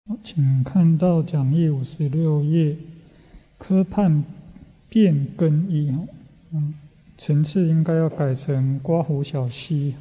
请看到讲义56页，科判变更一层次应该要改成刮胡小溪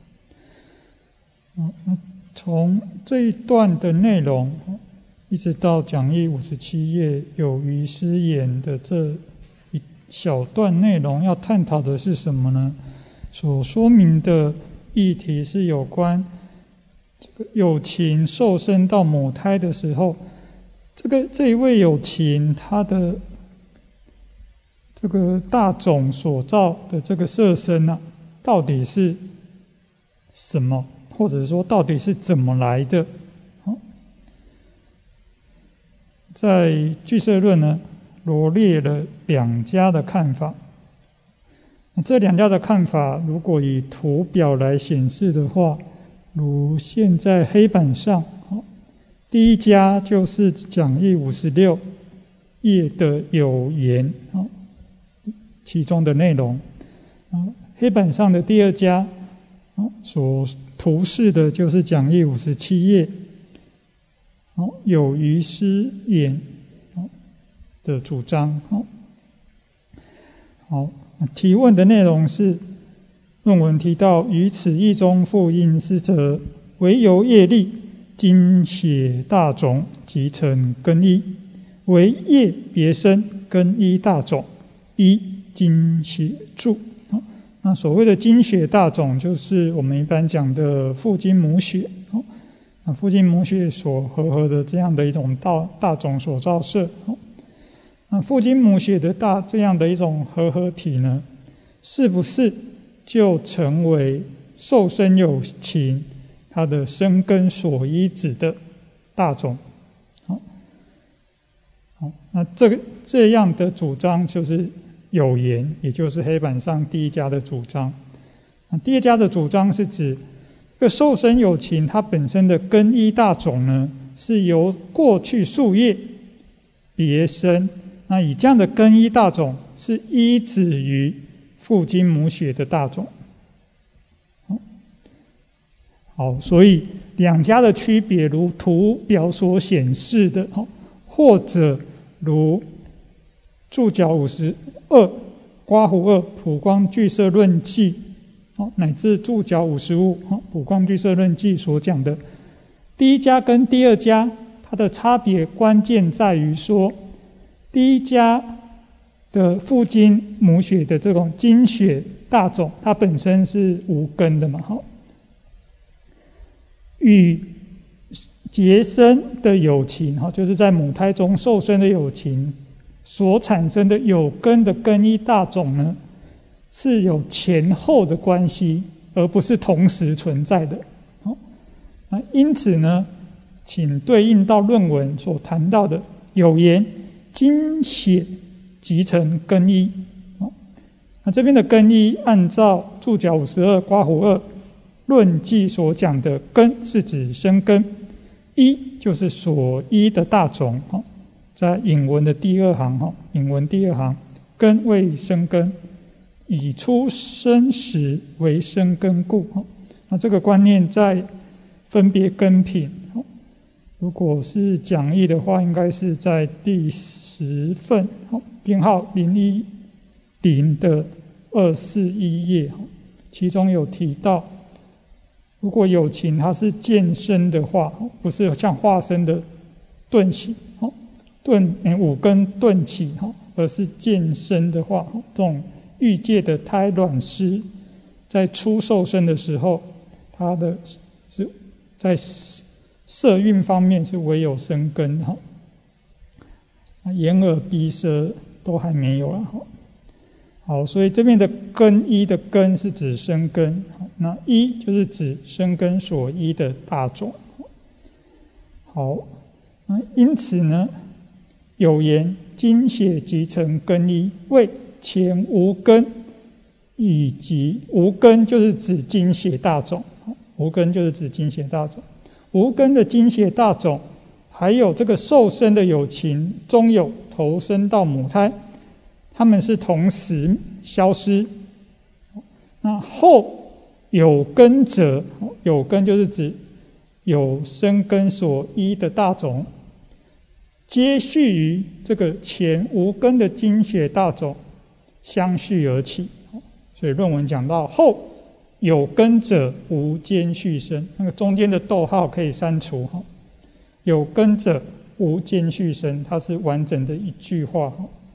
从这一段的内容一直到讲义57页有余师言的这一小段内容，要探讨的是什么呢？所说明的议题是有关这个有情受生到母胎的时候，这一位有情他的这个大种所造的这个色身到底是什么，或者说到底是怎么来的？在俱舍论呢，罗列了两家的看法。这两家的看法，如果以图表来显示的话，如现在黑板上，第一家就是讲义56页的有言其中的内容。黑板上的第二家所图示的就是讲义57页有余师言的主张。好，提问的内容是论文提到，于此义中复应思者，唯由业力精血大种即成根一，为业别生根一大种，一精血住。那所谓的精血大种，就是我们一般讲的父精母血父精母血所合的这样的一种大种所造色。那父精母血的这样的一种合体呢，是不是就成为受生有情它的生根所依止的大种？那这样的主张就是有言，也就是黑板上第一家的主张。第二家的主张是指这个受生有情它本身的根一大种呢，是由过去宿业别生，那以这样的根一大种是依止于父精母血的大种。好，所以两家的区别如图表所显示的，或者如注脚52刮胡2普光俱舍论记乃至注脚55普光俱舍论记所讲的，第一家跟第二家它的差别关键在于说，第一家的父精母血的这种精血大种，它本身是无根的嘛，与结生的有情，就是在母胎中受生的有情所产生的有根的根一大种呢，是有前后的关系，而不是同时存在的。因此呢，请对应到论文所谈到的有言精血即成根一。那这边的根一，按照注脚52刮胡2论记所讲的根是指生根，一就是所依的大种，在引文的第二行，引文第二行，根为生根，以出生时为生根故。那这个观念在分别根品，如果是讲义的话，应该是在第10份编号010的241页，其中有提到，如果有情它是渐生的话，不是像化身的顿起五根顿起，而是渐生的话，这种欲界的胎卵师在初受生的时候，它的是在色蕴方面是唯有生根，眼耳鼻舌都还没有了。好，所以这边的根一的根是指生根，那一就是指生根所依的大种。好，因此呢，有言精血即成根一，为前无根，以及无根就是指精血大种，无根就是指精血大种，无根的精血大种，还有这个受生的有情中有投生到母胎，他们是同时消失。那后有根者，有根就是指有生根所依的大种，接续于这个前无根的精血大种相续而起。所以论文讲到后有根者无间续生，那个中间的逗号可以删除。有根者无间续生，它是完整的一句话。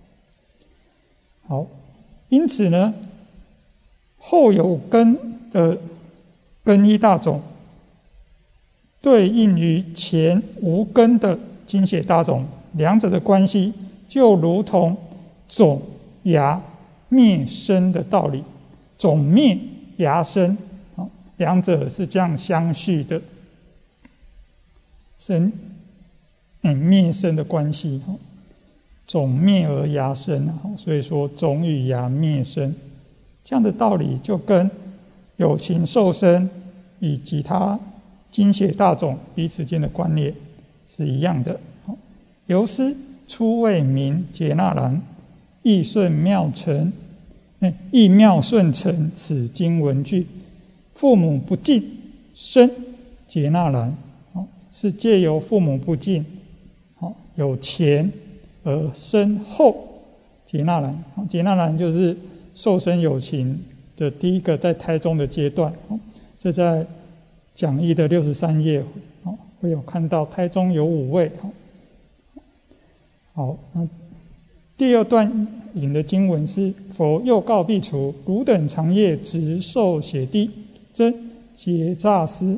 好，因此呢，后有根的根依大种对应于前无根的精血大种，两者的关系就如同种芽灭生的道理，种灭芽生，两者是这样相续的生灭生的关系，种灭而芽生，所以说种与芽灭生，这样的道理就跟有情受生以及它精血大种彼此间的关联是一样的。由师初为名劫那兰，亦妙顺承此经文句，父母不敬生劫那兰，是借由父母不敬有前而生后劫那兰。劫那兰就是受生有情的第一个在胎中的阶段，这在讲义的63页会有看到，胎中有5位。好，第二段引的经文是：佛又告苾芻，汝等长夜直受血滴，真结诈尸。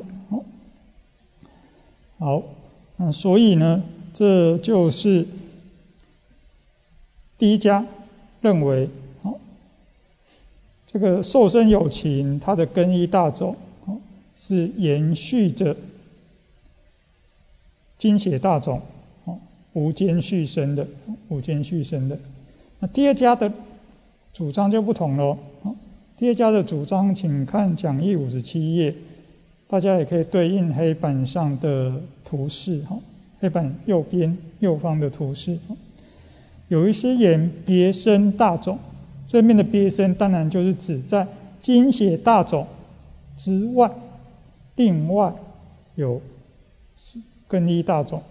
好，所以呢，这就是第一家认为，这个受生有情，它的根依大种是延续着精血大种无间续生的，那第二家的主张就不同了。第二家的主张，请看讲义57页，大家也可以对应黑板上的图示，黑板右方的图示，有一些言别生大种，这面的别生当然就是指在精血大种之外，另外有根依大种。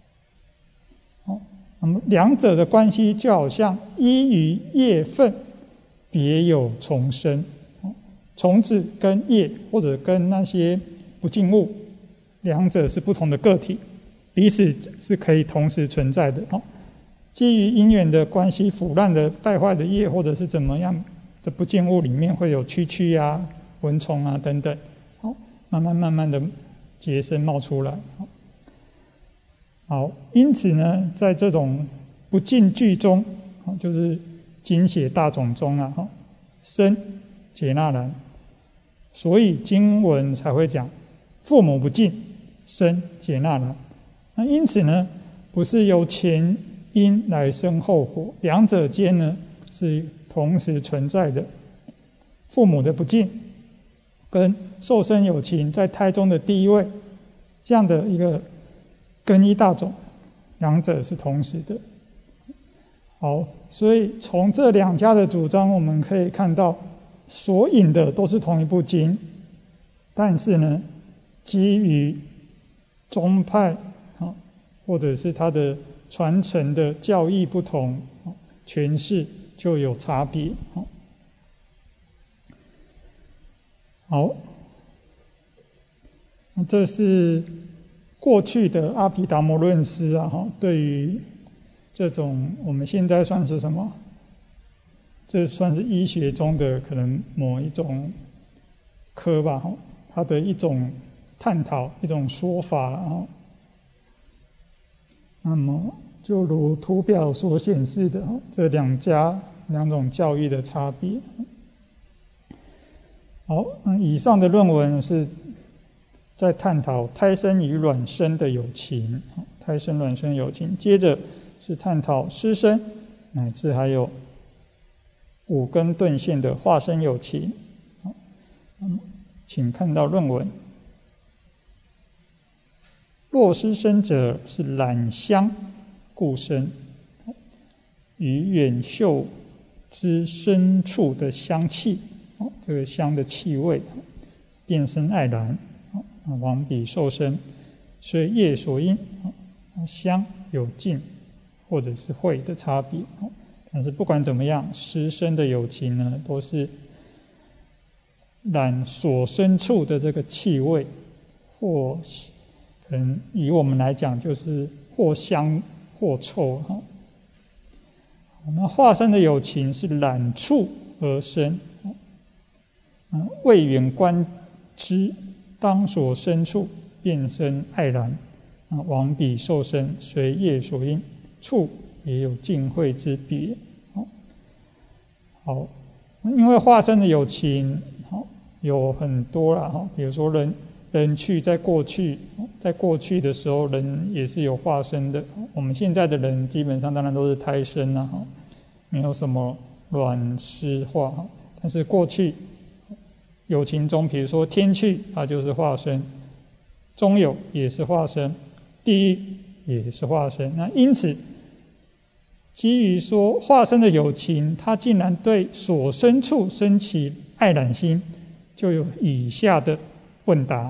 那么两者的关系就好像依于叶分别有重生，虫子跟叶或者跟那些不净物，两者是不同的个体，彼此是可以同时存在的。基于因缘的关系，腐烂的败坏的叶或者是怎么样的不净物里面会有蛐蛐啊、蚊虫啊等等，慢慢的结生冒出来。好，因此呢，在这种不净句中，就是精血大种中生劫那兰，所以经文才会讲父母不敬生劫那兰。那因此呢，不是由前因来生后果，两者间呢是同时存在的。父母的不敬跟受生有情在胎中的第一位，这样的一个根依大种，两者是同时的。好，所以从这两家的主张，我们可以看到，所引的都是同一部经，但是呢，基于宗派或者是它的传承的教义不同，诠释就有差别。好，那这是过去的阿毗达摩论师对于这种我们现在算是什么？这算是医学中的可能某一种科吧，它的一种探讨，一种说法。那么就如图表所显示的，这两种教义的差别。好，以上的论文是在探讨胎生与卵生的有情，胎生卵生有情，接着是探讨湿生乃至还有五根顿现的化生有情。请看到论文。若湿生者，是染香故生，与远嗅之深处的香气，这个香的气味，便生爱然，往彼受生。 所以业所因，相有尽或者是会的差别。但是不管怎么样，师生的有情呢，都是染所生处的这个气味，或可能以我们来讲，就是或香或臭。那化身的有情是染处而生，未远观之，当所生处便生爱染，往彼受生，随业所因，处也有尽会之别。好，因为化身的有情有很多啦，比如说人去在过去的时候，人也是有化身的。我们现在的人基本上当然都是胎生啦，没有什么卵湿化。但是过去有情中，比如说天去，它就是化身；中有也是化身，地狱也是化身。那因此，基于说化身的有情，他竟然对所生处生起爱染心，就有以下的问答。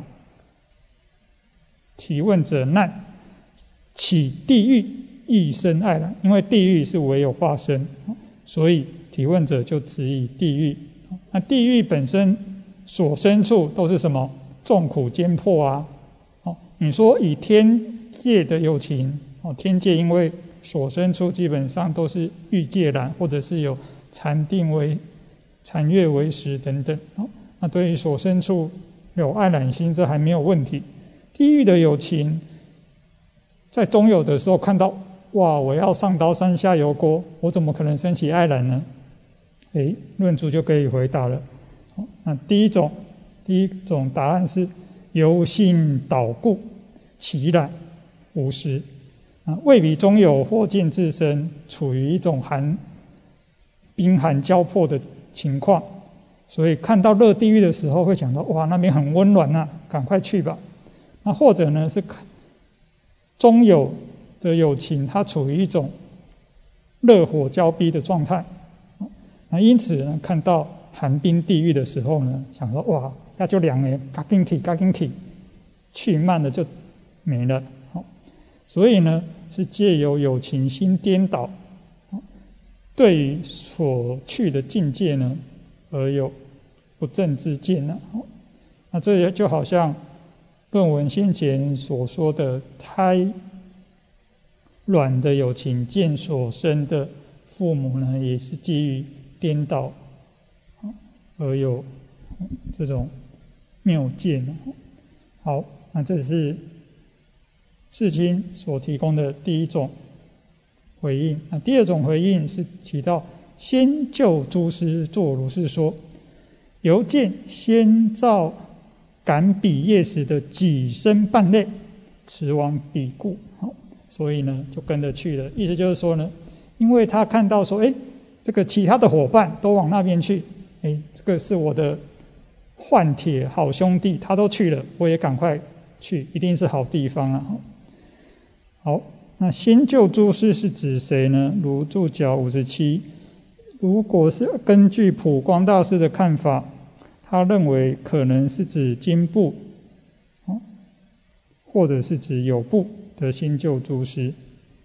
提问者难，起地狱亦生爱染，因为地狱是唯有化身，所以提问者就质疑地狱。那地狱本身所生处都是什么？众苦艰迫啊！你说以天界的有情，天界因为所生处基本上都是欲界染，或者是有禅悦为食等等。那对于所生处有爱染心，这还没有问题。地狱的有情，在中有的时候看到，哇，我要上刀山下油锅，我怎么可能升起爱染呢？论主就可以回答了。那第一种答案是由心导故，其染无实。未彼中有或见自身处于一种冰寒交迫的情况，所以看到热地狱的时候会想到，哇，那边很温暖啊，赶快去吧。那或者呢是中有的有情，它处于一种热火交逼的状态，那因此呢看到寒冰地狱的时候呢，想说，哇，那就凉了，赶紧去，去慢了就没了。所以呢，是借由有情心颠倒，对于所去的境界呢，而有不正之见了。那这也就好像论文先前所说的胎卵的有情见所生的父母呢，也是基于颠倒而有这种谬见。好，那这是世亲所提供的第一种回应。那第二种回应是提到先就诸师作如是说，由见先造感彼业时的己身伴类，持往彼故。所以呢就跟着去了。意思就是说呢，因为他看到说，这个其他的伙伴都往那边去，这个是我的换铁好兄弟，他都去了，我也赶快去，一定是好地方啊。好，那先就诸师是指谁呢？如注脚57，如果是根据普光大师的看法，他认为可能是指经部，或者是指有部的先就诸师。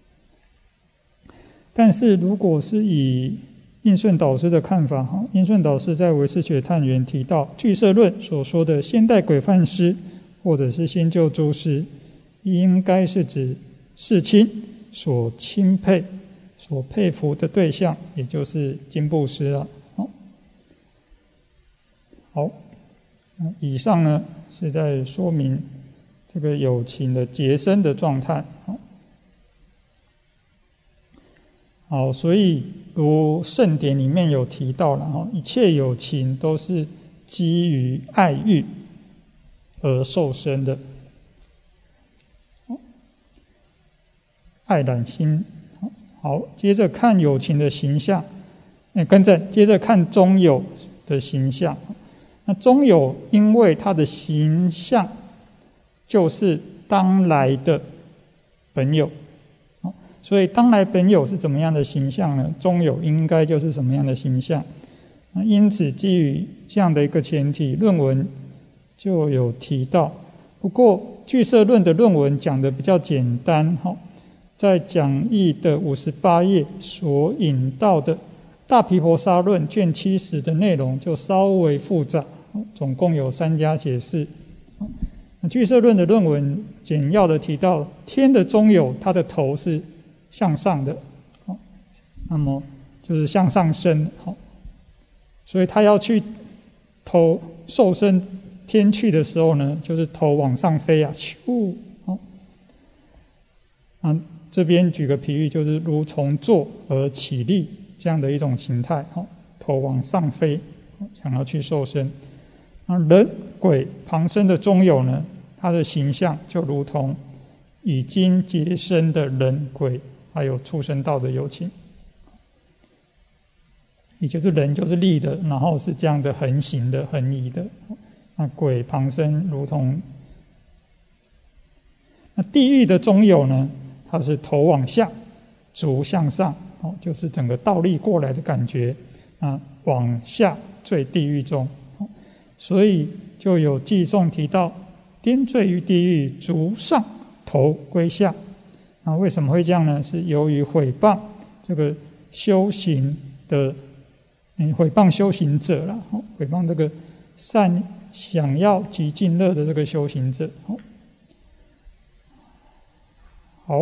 但是如果是以印顺导师的看法，印顺导师在唯识学探源提到俱舍论所说的先代规范师或者是先就诸师，应该是指世亲所钦佩所佩服的对象，也就是经部师了。好，以上呢是在说明这个有情的结生的状态。好，所以如圣典里面有提到了，一切有情都是基于爱欲而受生的，爱染心。好，接着看有情的形象，接着看中有的形象。那中有因为它的形象就是当来的本有，所以当来本有是怎么样的形象呢？中有应该就是什么样的形象。因此基于这样的一个前提，论文就有提到。不过俱舍论的论文讲的比较简单，在讲义的58页所引到的大毗婆沙论卷70的内容就稍微复杂，总共有3家解释。俱舍论的论文简要的提到，天的中有，它的头是向上的，那么就是向上升，所以他要去头受升天去的时候呢，就是头往上飞啊，咻，这边举个比喻，就是如从坐而起立这样的一种形态，头往上飞，想要去受升。人鬼旁生的中有呢，它的形象就如同已经结生的人鬼，还有畜生道的有情。也就是人就是立的，然后是这样的横行的、横移的。那鬼旁生如同那地狱的中有呢，它是头往下，足向上，就是整个倒立过来的感觉啊，往下坠地狱中。所以就有偈颂提到，颠坠于地狱，足上头归下。那为什么会这样呢？是由于毁谤这个修行的。毁谤修行者啦，毁谤这个想要极尽乐的这个修行者。好，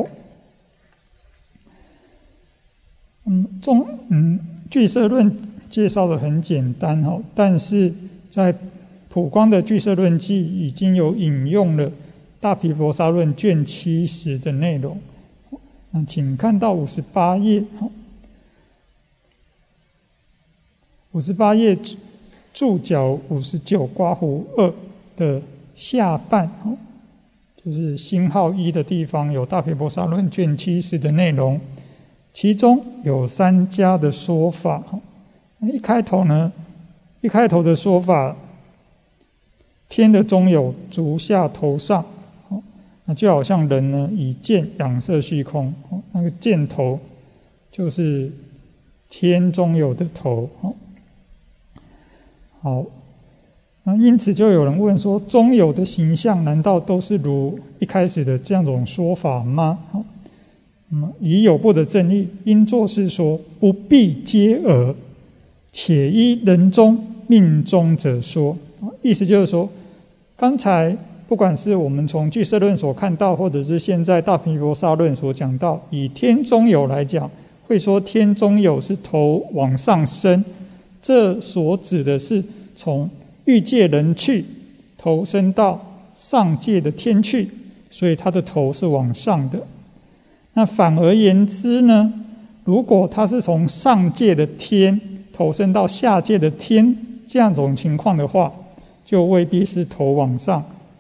俱舍论介绍的很简单，但是在普光的俱舍论记已经有引用了大毗婆沙论卷70的内容。请看到58页。58页注脚59刮弧2的下半，就是星号1的地方有大毗婆沙论卷70的内容，其中有3家的说法。一开头的说法，天的中有，足下头上，那就好像人呢以剑仰射虚空，那个箭头就是天中有的头。好，那因此就有人问说，中有的形象难道都是如一开始的这样种说法吗？以有部的正义，应作是说，不必皆讹，且依人中命中者说。意思就是说，刚才不管是我们从俱舍论所看到，或者是现在大毗婆沙论所讲到，以天中有来讲，会说天中有是头往上升，这所指的是从欲界人去投身到上界的天去，所以他的头是往上的。那反而言之呢，如果他是从上界的天投身到下界的天这样种情况的话，就未必是头往上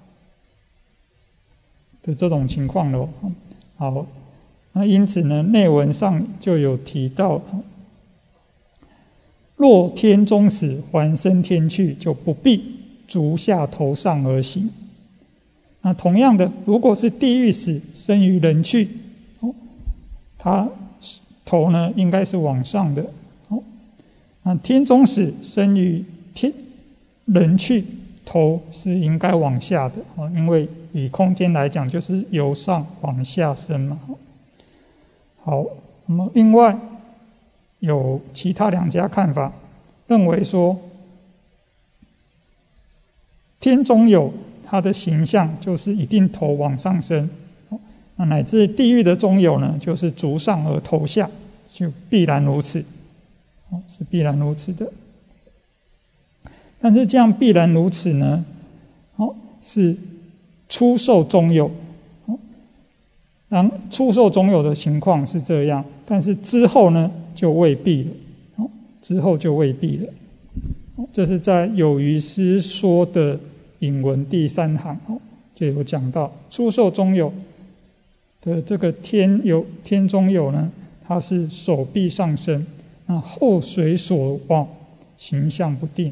的这种情况了。好，那因此呢，内文上就有提到，若天中死，还生天去，就不必足下头上而行。那同样的，如果是地狱死，生于人去，他头呢应该是往上的。那天中死，生于人去，头是应该往下的，因为以空间来讲，就是由上往下升嘛。好，那么另外有其他2家看法，认为说天中有它的形象就是一定头往上升，那乃至地狱的中有呢，就是足上而头下，就必然如此，是必然如此的。但是这样必然如此呢，是初受中有，初受中有的情况是这样，但是之后呢就未必了，之后就未必了。这是在有余师说的引文第3行就有讲到，初受中有的这个天中有呢，它是手臂上升，那后随所望，形象不定。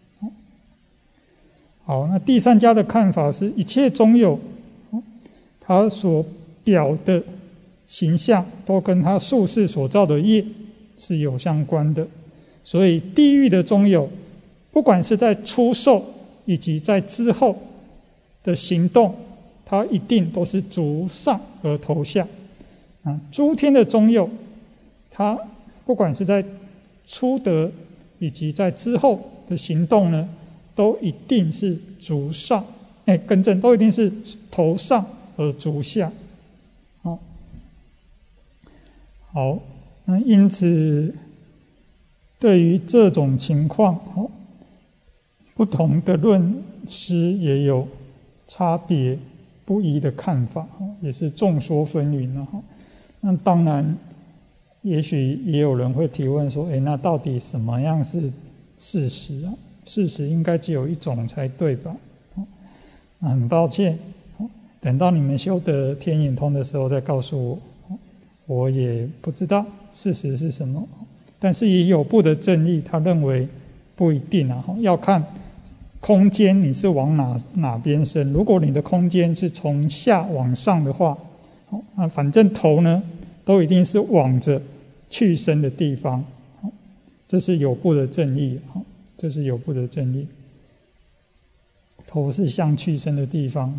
好，那第3家的看法是一切中有，它所表的形象都跟它宿世所造的业是有相关的，所以地狱的中有，不管是在初受以及在之后的行动， 它一定都是足上而头下。诸天的中佑，它不管是在初得以及在之后的行动呢，都一定是足上，更正，都一定是头上而足下。好，那因此对于这种情况，不同的论师也有差别不一的看法，也是众说纷纭了。那当然，也许也有人会提问说：那到底什么样是事实啊？事实应该只有一种才对吧？很抱歉，等到你们修得天眼通的时候再告诉我，我也不知道事实是什么。但是以有部的正义，他认为不一定啊，要看空间你是往哪边升。如果你的空间是从下往上的话，反正头呢都一定是往着去生的地方，这是有部的正义，这是有部的正义。头是向去生的地方。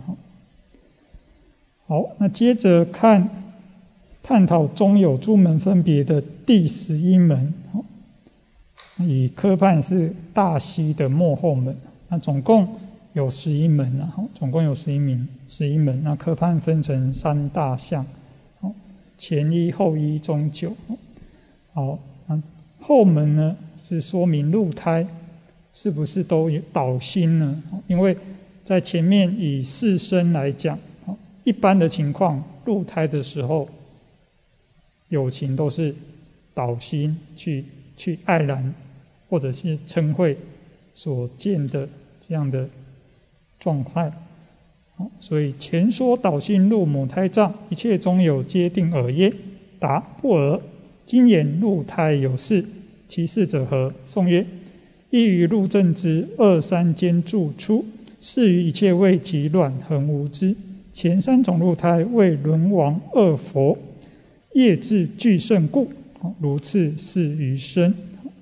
好，那接着探讨中有诸门分别的第11门，以科判是大溪的末后门。那总共有11门啊，总共有11门。那科判分成3大项，前一、后一、中9。好，后门呢是说明入胎是不是都有导心呢？因为在前面以4生来讲，一般的情况入胎的时候，有情都是导心去爱染或者是嗔恚所见的这样的状态。所以前说导心入母胎藏，一切中有皆定尔耶？答：不尔。今言入胎有事，其事者何？颂曰：一于入正之，2、3间住出，是于一切未及卵恒无之。前3种入胎为轮王2佛，业智俱甚故，如次是余生。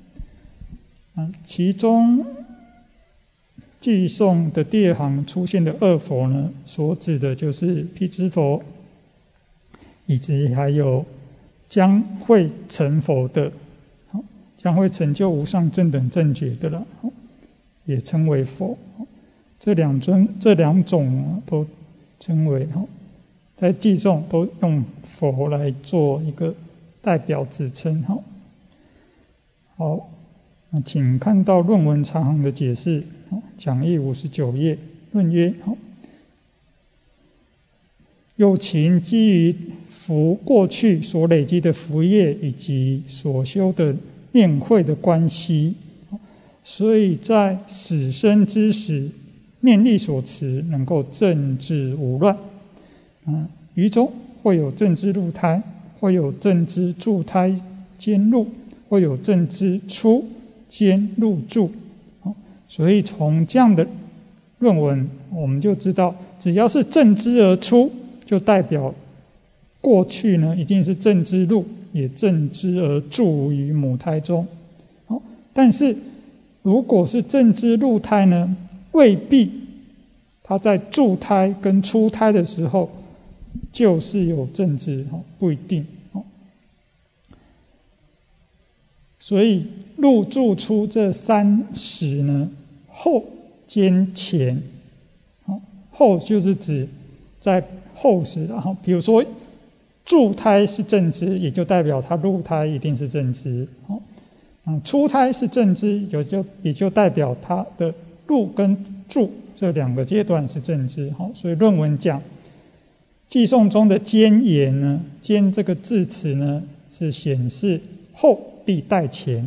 其中偈颂的第2行出现的2佛呢，所指的就是辟支佛，以及还有将会成佛的，将会成就无上正等正觉的了，也称为佛。这两种都称为，在偈颂都用佛来做一个代表指称。好，那请看到论文长行的解释，讲义59页，论曰：有情基于福过去所累积的福业以及所修的念慧的关系，所以在死生之时，念力所持能够正知无乱。于中会有正知入胎，会有正知住胎间入，会有正知出间入住。所以从这样的论文，我们就知道，只要是正知而出，就代表过去呢一定是正知入，也正知而住于母胎中。但是如果是正知入胎呢，未必他在住胎跟出胎的时候就是有正知，不一定。所以入住出这3时呢，后兼前，后就是指在后时，然后比如说住胎是正知，也就代表他入胎一定是正知。出胎是正知，也就代表他的入跟住这2个阶段是正知。所以论文讲偈颂中的间言呢，间这个字词呢，是显示后必带前。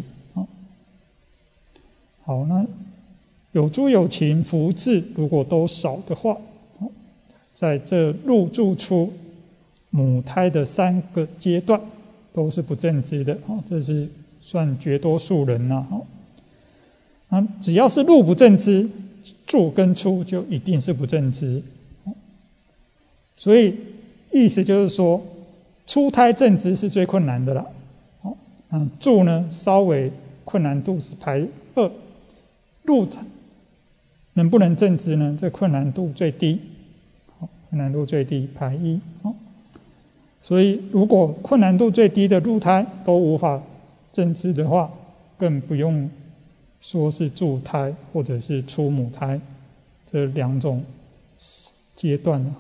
好，那有诸有情福智如果都少的话，在这入住出母胎的3个阶段都是不正知的，这是算绝多数人了。只要是入不正知，住跟出就一定是不正知。所以意思就是说，出胎正知是最困难的了。住呢稍微困难度是排2，入能不能正知呢？这困难度最低。 困难度最低排一。所以如果困难度最低的入胎都无法正知的话，更不用说是助胎或者是出母胎这两种阶段了。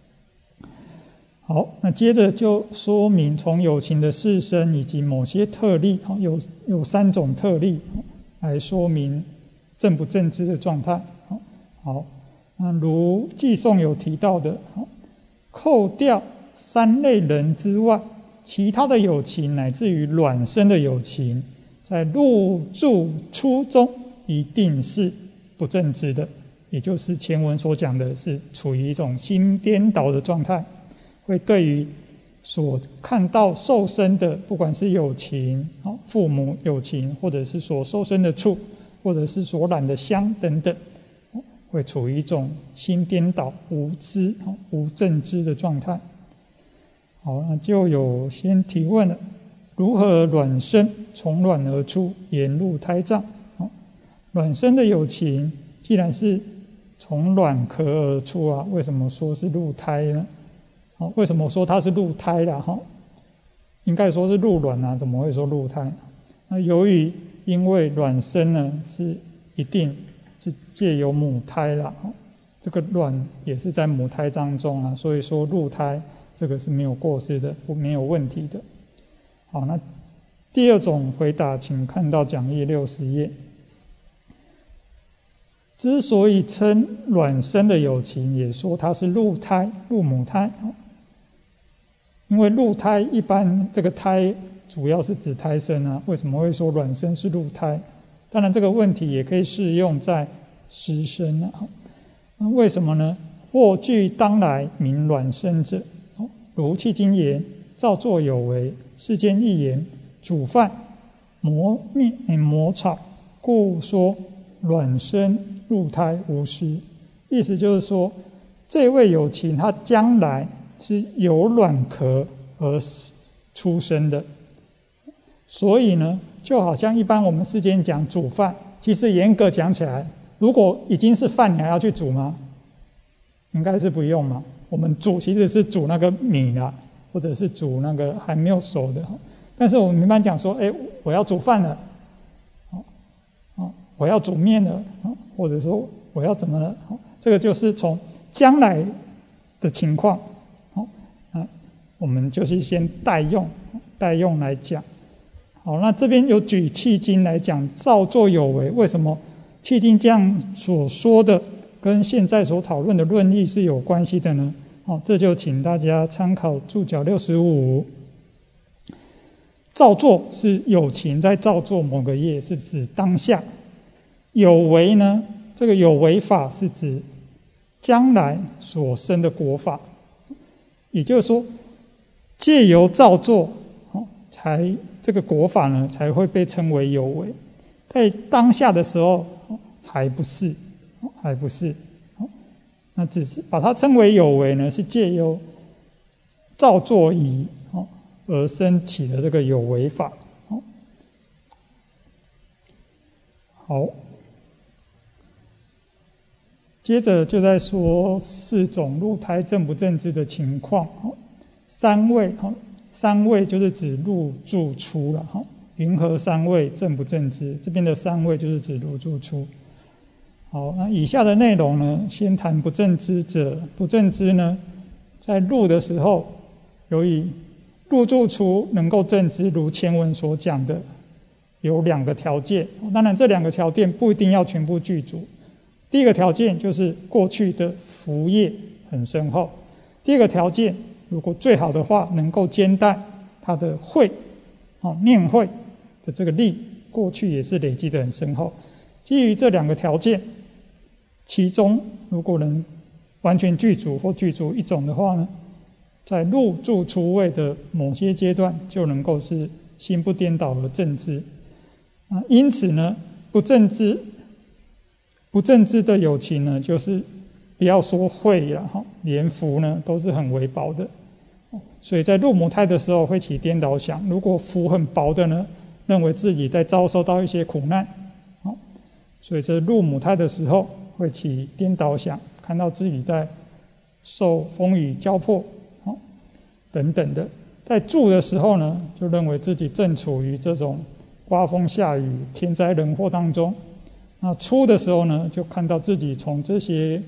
好，那接着就说明从有情的事身以及某些特例，有3种特例来说明正不正知的状态。好，那如偈颂有提到的，扣掉3类人之外，其他的有情乃至于卵生的有情，在入住出中一定是不正知的，也就是前文所讲的是处于一种心颠倒的状态，会对于所看到受生的，不管是有情、父母有情，或者是所受生的处，或者是所染的香等等，会处于一种心颠倒、无知、无正知的状态。好，那就有先提问了：如何卵生？从卵而出，沿入胎藏。卵生的有情，既然是从卵壳而出啊，为什么说是入胎呢？为什么说它是入胎啦？应该说是入卵啊，怎么会说入胎？那由于因为卵生呢是一定是借由母胎啦，这个卵也是在母胎当中啊，所以说入胎这个是没有过失的，没有问题的。好，那第2种回答，请看到讲义60页。之所以称卵生的有情，也说它是入胎、入母胎，因为入胎一般这个胎主要是指胎生啊，为什么会说卵生是入胎？当然这个问题也可以适用在湿生啊。那为什么呢？或据当来名卵生者，如契经言：造作有为，世间一言，煮饭磨面磨草，故说卵生入胎无失。意思就是说，这位有情他将来是由卵壳而出生的，所以呢，就好像一般我们世间讲煮饭，其实严格讲起来，如果已经是饭，你还要去煮吗？应该是不用嘛。我们煮其实是煮那个米啦，或者是煮那个还没有熟的。但是我们一般讲说，我要煮饭了，我要煮面了，或者说我要怎么了，这个就是从将来的情况，我们就是先代用来讲。好，那这边有举契经来讲造作有为，为什么契经这样所说的跟现在所讨论的论义是有关系的呢？这就请大家参考注脚65。造作是有情在造作某个业，是指当下；有为呢，这个有为法是指将来所生的果法。也就是说，借由造作，才这个果法呢才会被称为有为。在当下的时候，还不是。那只是把它称为有为呢，是借由造作仪而生起的这个有为法。好，接着就在说4种入胎正不正知的情况。3位就是指入住出了。云何3位正不正知？这边的3位就是指入住出。好，那以下的内容呢，先谈不正知者。不正知呢，在入的时候，由于入住出能够正知，如前文所讲的，有2个条件。当然，这2个条件不一定要全部具足。第一个条件就是过去的福业很深厚；第二个条件，如果最好的话，能够兼带他的慧，念慧的这个力，过去也是累积得很深厚。基于这2个条件，其中如果能完全具足或具足一种的话呢，在入住出位的某些阶段就能够是心不颠倒而正知。因此呢，不正知的有情呢，就是不要说慧了，连福呢都是很微薄的。所以在入母胎的时候会起颠倒想，如果福很薄的呢，认为自己在遭受到一些苦难，所以在入母胎的时候会起颠倒想，看到自己在受风雨交迫，等等的。在住的时候呢，就认为自己正处于这种刮风下雨、天灾人祸当中。那出的时候呢，就看到自己从这些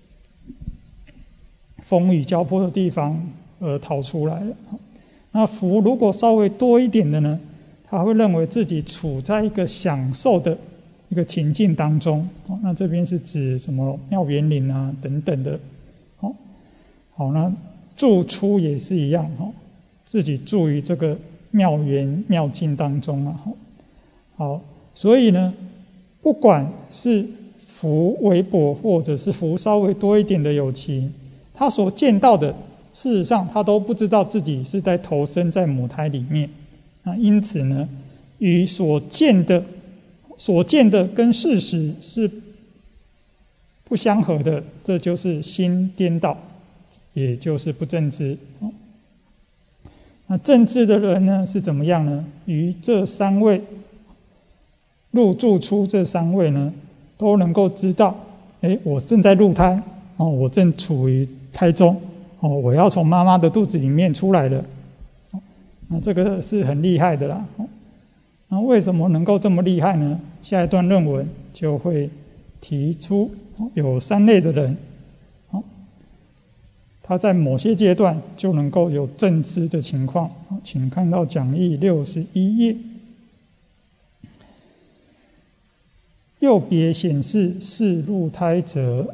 风雨交迫的地方逃出来了。那福如果稍微多一点的呢，他会认为自己处在一个享受的一个情境当中。那这边是指什么妙园林啊等等的。好，那住出也是一样，自己住于这个妙园妙境当中啊。好，所以呢，不管是福微薄或者是福稍微多一点的有情，他所见到的，事实上他都不知道自己是在投身在母胎里面。那因此呢，与所见的跟事实是不相合的，这就是心颠倒，也就是不正知。那正知的人呢是怎么样呢？于这三位入住出这三位呢，都能够知道，我正在入胎，我正处于胎中，我要从妈妈的肚子里面出来了。那这个是很厉害的啦。那为什么能够这么厉害呢？下一段论文就会提出有3类的人，他在某些阶段就能够有正知的情况。请看到讲义61页，右别显示是入胎者，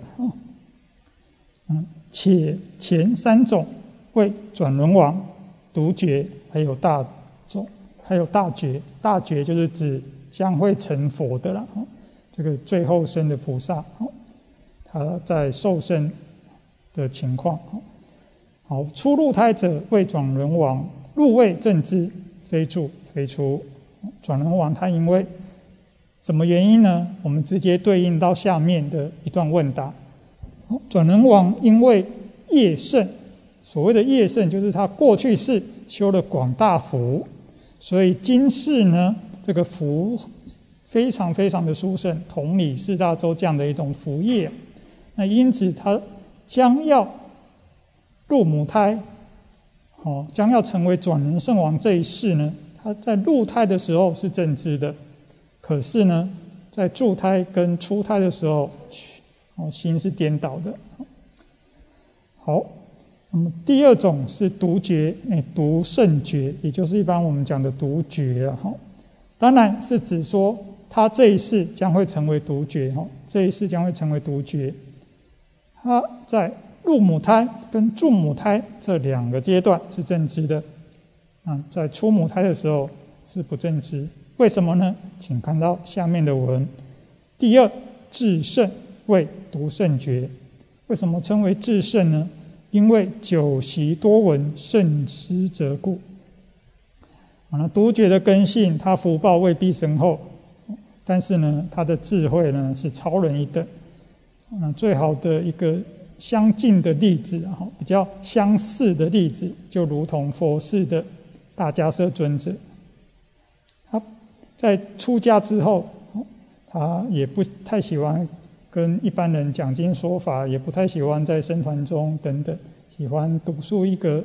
且前3种为转轮王、独觉，还有大觉。大觉就是指将会成佛的啦，这个最后生的菩萨，他在受生的情况。好，初入胎者为转轮王，入位正知，非住非出。转轮王他因为什么原因呢？我们直接对应到下面的一段问答。转轮王因为业盛，所谓的业盛就是他过去世修了广大福，所以今世呢，这个福非常非常的殊胜，同理4大洲这样的一种福业。那因此他将要入母胎，将要成为转轮圣王这一世呢，他在入胎的时候是正知的，可是呢，在住胎跟出胎的时候，心是颠倒的。好，那么第2种是独觉，独圣觉，也就是一般我们讲的独觉啊。当然是指说他这一世将会成为独觉，这一世将会成为独觉。他在入母胎跟住母胎这2个阶段是正知的，在出母胎的时候是不正知。为什么呢？请看到下面的文。第2，至圣为独圣觉。为什么称为至圣呢？因为久习多闻，慎思则故。那独觉的根性，他福报未必深厚，但是呢，他的智慧呢是超人一等。最好的一个相近的例子，比较相似的例子，就如同佛寺的大迦叶尊者。他在出家之后，他也不太喜欢跟一般人讲经说法，也不太喜欢在僧团中等等，喜欢独树一格。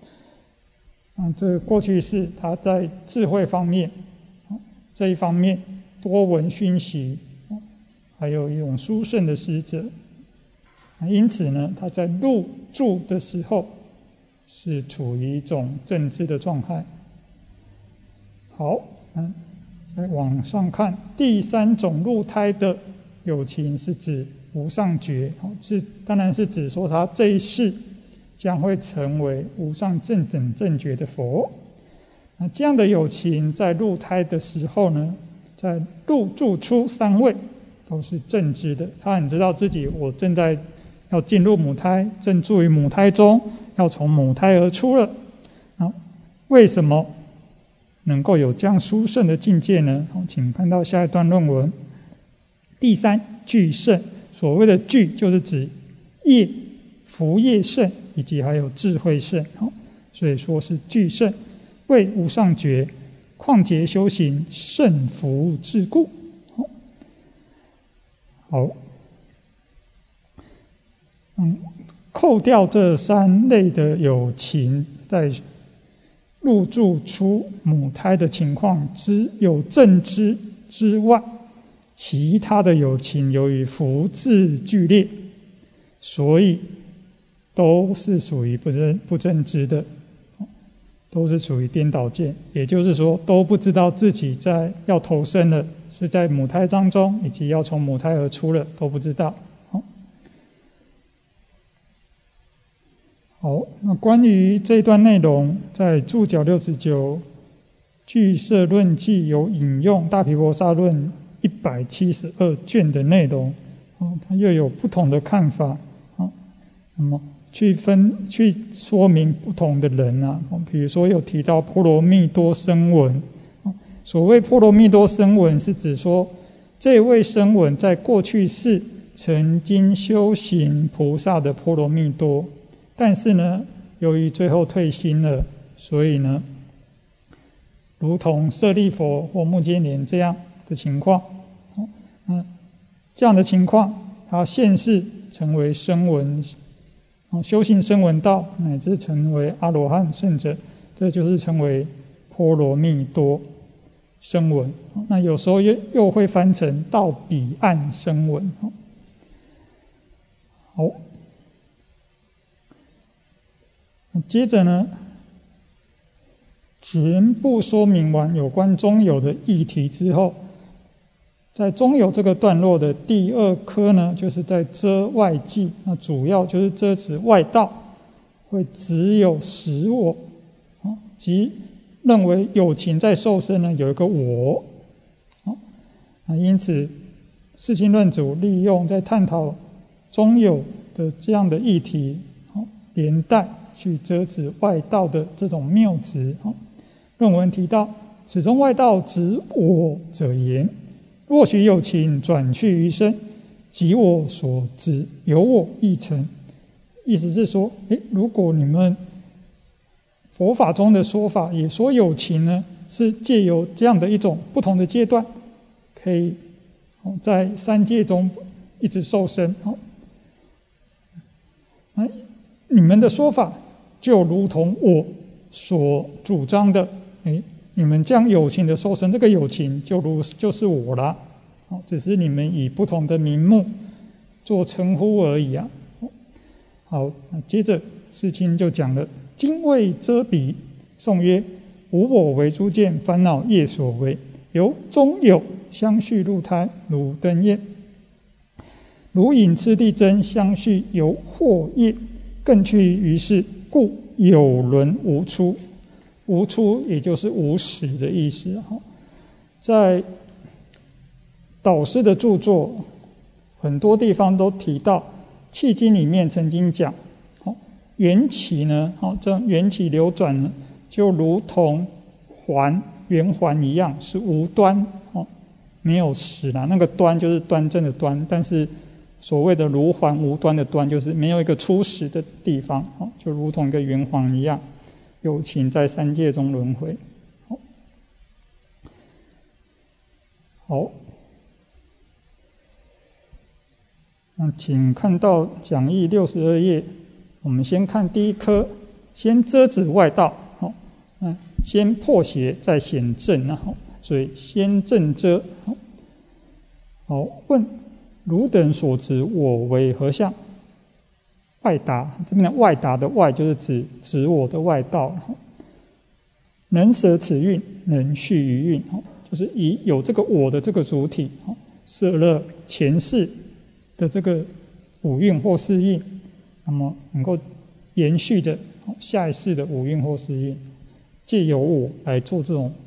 这过去是他在智慧方面这一方面多闻熏习，还有一种殊胜的师者。因此呢，他在入住的时候是处于一种正知的状态。好，再往上看，第3种入胎的有情是指无上觉，当然是指说他这一世将会成为无上正等正觉的佛。那这样的有情在入胎的时候呢，在入住出3位都是正知的，他很知道自己我正在要进入母胎，正住于母胎中，要从母胎而出了。为什么能够有这样殊胜的境界呢？请看到下一段论文。第3，具圣。所谓的具就是指业、福业圣，以及还有智慧圣，所以说是具圣，为无上觉，旷劫修行，圣福之故。好， 扣掉这三类的有情在入住出母胎的情况有正知之外，其他的有情由于福智俱劣，所以都是属于不正知的，都是属于颠倒见。也就是说，都不知道自己要投生了，是在母胎当中，以及要从母胎而出了，都不知道。好，那关于这段内容，在注脚69俱舍论记有引用大毗婆沙论172卷的内容，它又有不同的看法，那么去说明不同的人啊，比如说有提到波罗蜜多声闻，所谓波罗蜜多声闻是指说这位声闻在过去世曾经修行菩萨的波罗蜜多，但是呢，由于最后退心了，所以呢，如同舍利佛或目犍连这样的情况，这样的情况，他现世成为声闻，修行声闻道，乃至成为阿罗汉圣者，这就是称为波罗蜜多声闻。那有时候又会翻成到彼岸声闻。好。接着呢，全部说明完有关中有的议题之后，在中有这个段落的第二科呢，就是在遮外记，那主要就是遮止外道会只有实我，即认为有情在受生呢有一个我，因此世亲论主利用在探讨中有的这样的议题，连带去遮止外道的这种谬执。论文提到，此中外道指我者言，若许有情转去于身，即我所指，有我亦成。意思是说，如果你们佛法中的说法也说有情呢，是借由这样的一种不同的阶段，可以在三界中一直受生。你们的说法就如同我所主张的，你们这样有情的受生，这个有情就是我了，只是你们以不同的名目做称呼而已啊。好，接着世亲就讲了，今为遮彼，颂曰：无我为诸见，烦恼业所为，由中有相续入胎，如灯焰；如影次第增相续，由惑业更去于世，故有轮无出。无出也就是无始的意思。在导师的著作很多地方都提到，契经里面曾经讲，缘起呢，这缘起流转呢，就如同圆环一样，是无端，没有始啦。那个端就是端正的端，但是所谓的如环无端的端，就是没有一个初始的地方，就如同一个圆环一样，有情在三界中轮回。好，那请看到讲义62页，我们先看第一科，先遮止外道，先破邪再显正，所以先正遮。好，问汝等所执我为何相？外答，这边的外答的外就是指我的外道，能舍此蕴，能续于蕴，就是以有这个我的这个主体，舍了前世的这个五蕴或四蕴，那么能够延续着下一世的五蕴或四蕴，借由我来做这种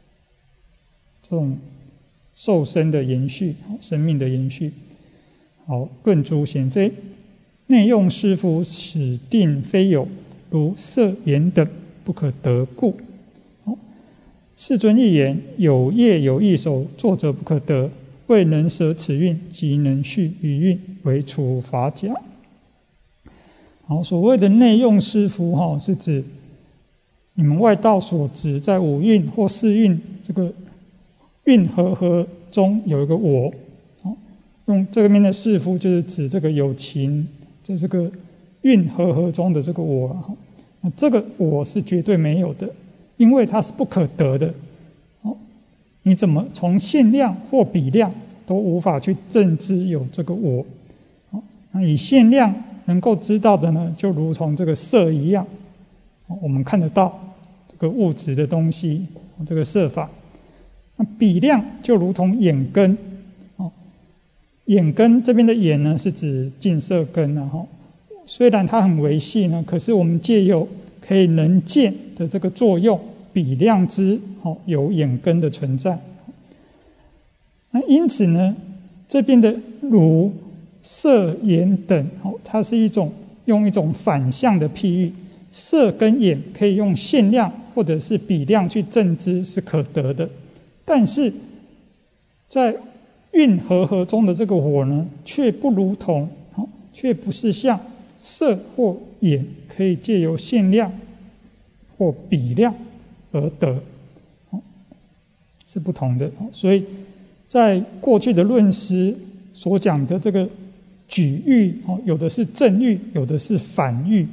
受生的延续，生命的延续。好，论诸显非，内用师父使定非有，如色言等不可得故。世尊一言，有业有异手，作者不可得，未能舍此蕴，即能续于蕴，为处法假。好，所谓的内用师父，是指你们外道所执在五蕴或四蕴这个蕴和中有一个我，用这个面的师父就是指这个有情，这个蕴和合中的这个我，那这个我是绝对没有的，因为它是不可得的。你怎么从限量或比量都无法去证知有这个我？那以限量能够知道的呢，就如同这个色一样，我们看得到这个物质的东西，这个色法。那比量就如同眼根，眼根这边的眼呢，是指近色根啊。虽然它很微细呢，可是我们借由可以能见的这个作用，比量之有眼根的存在。那因此呢，这边的如色眼等，它是用一种反向的譬喻，色跟眼可以用限量或者是比量去证知是可得的，但是在蕴和合中的这个我呢，却不如同，却不是像色或眼可以借由限量或比量而得，是不同的。所以在过去的论师所讲的这个举喻，有的是正喻，有的是反喻，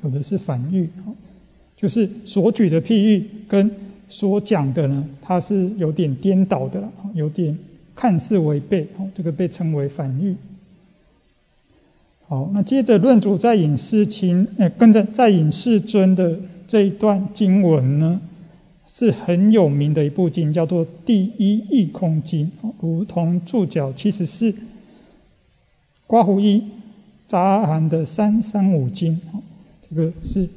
就是所举的譬喻跟所讲的呢，它是有点颠倒的，有点看似违背，这个被称为反喻。好，那接着论主在引在引世尊的这一段经文呢，是很有名的一部经，叫做《第一义空经》，如同注脚74刮胡一杂含的335经，这个是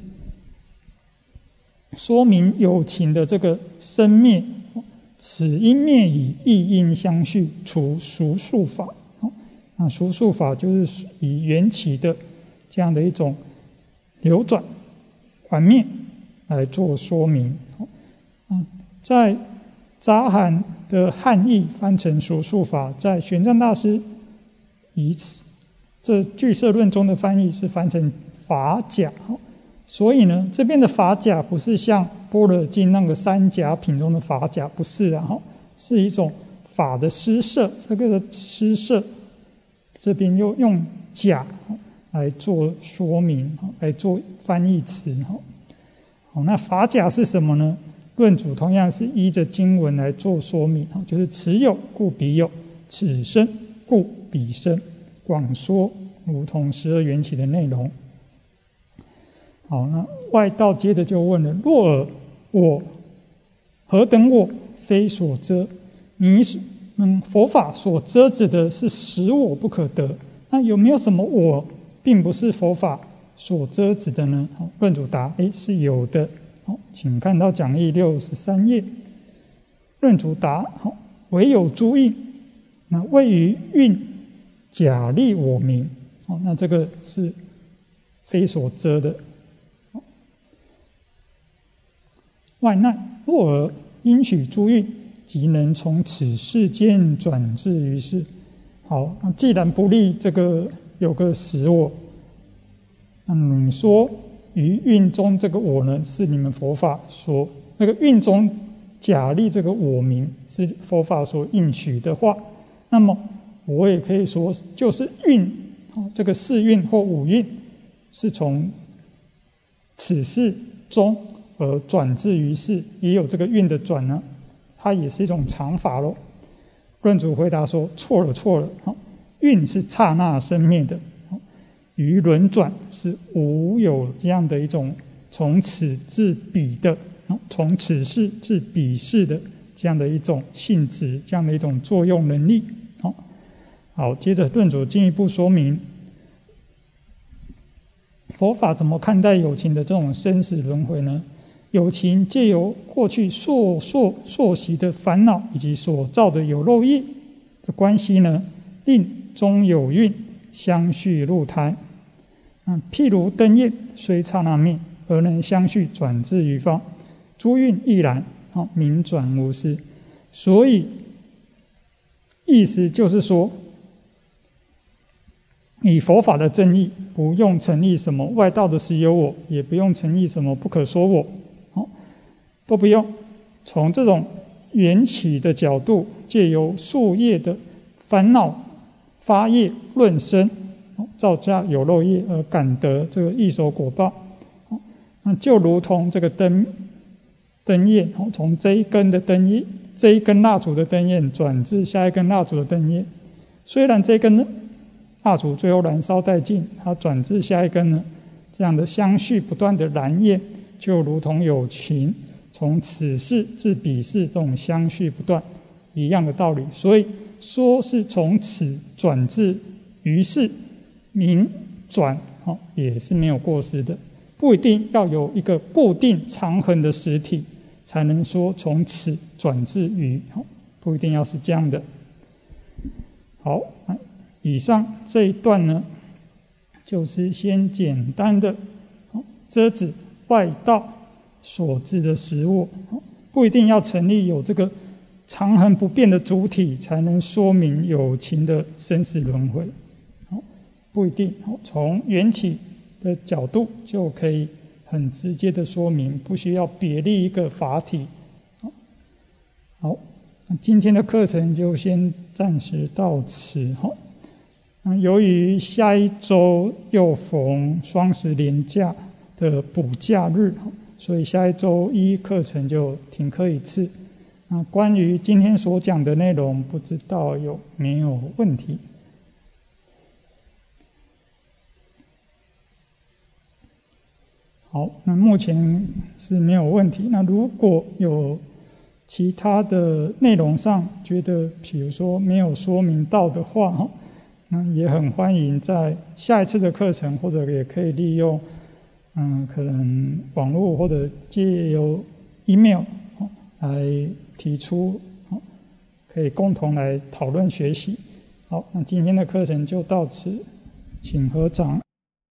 说明有情的这个生灭，此因灭以异因相续，除俗数法。那俗数法就是以缘起的这样的一种流转还灭来做说明。在杂含的汉译翻成俗数法，在玄奘大师以这俱舍论中的翻译是翻成法假。所以呢，这边的法假不是像般若经那个三假品中的法假，不是啊，是一种法的施设。这个施设这边又用假来做说明，来做翻译词。好，那法假是什么呢？论主同样是依着经文来做说明，就是此有故彼有，此生故彼生，广说如同12缘起的内容。好，那外道接着就问了：若尔我何等我非所遮？佛法所遮止的是实我不可得，那有没有什么我并不是佛法所遮止的呢？论主答：是有的。请看到讲义63页。论主答：唯有诸印，那位于蕴假立我名。那这个是非所遮的。外难若尔应许诸蕴，即能从此世间转至于世。好，那既然不立这个有个实我，那你说于蕴中这个我呢，是你们佛法所那个蕴中假立这个我名是佛法所应许的话，那么我也可以说，就是蕴这个四蕴或五蕴是从此世中而转至于世，也有这个蕴的转呢，它也是一种常法咯。论主回答说：错了，蕴是刹那生灭的，于轮转是无有这样的一种从此至彼的，从此世至彼世的这样的一种性质，这样的一种作用能力。好，接着论主进一步说明佛法怎么看待有情的这种生死轮回呢？有情借由过去所习的烦恼以及所造的有漏业的关系呢，令中有蕴相续入胎。譬如灯焰虽刹那灭，而能相续转至于方，诸蕴亦然，名转无失。所以意思就是说，以佛法的正义，不用成立什么外道的实有我，也不用成立什么不可说我，都不用。从这种缘起的角度，借由树叶的烦恼发业论生， 造下有漏业而感得这个异熟果报。那就如同这个灯焰，从这一根蜡烛的灯焰转至下一根蜡烛的灯焰，虽然这根蜡烛最后燃烧殆尽，它转至下一根呢，这样的相续不断的燃焰，就如同有情从此世至彼世这种相续不断一样的道理。所以说是从此转至于世，名转也是没有过失的，不一定要有一个固定长恒的实体才能说从此转至于，不一定要是这样的。好，以上这一段呢，就是先简单的遮止外道所知的实我，不一定要成立有这个长恒不变的主体才能说明有情的生死轮回，不一定从缘起的角度就可以很直接的说明，不需要别立一个法体。好，今天的课程就先暂时到此。由于下一周又逢双十连假的补假日，所以下一周一课程就停课一次。关于今天所讲的内容，不知道有没有问题？好，那目前是没有问题。那如果有其他的内容上觉得，比如说没有说明到的话，那也很欢迎在下一次的课程，或者也可以利用可能网络或者借由 email 来提出，可以共同来讨论学习。好，那今天的课程就到此，请合掌。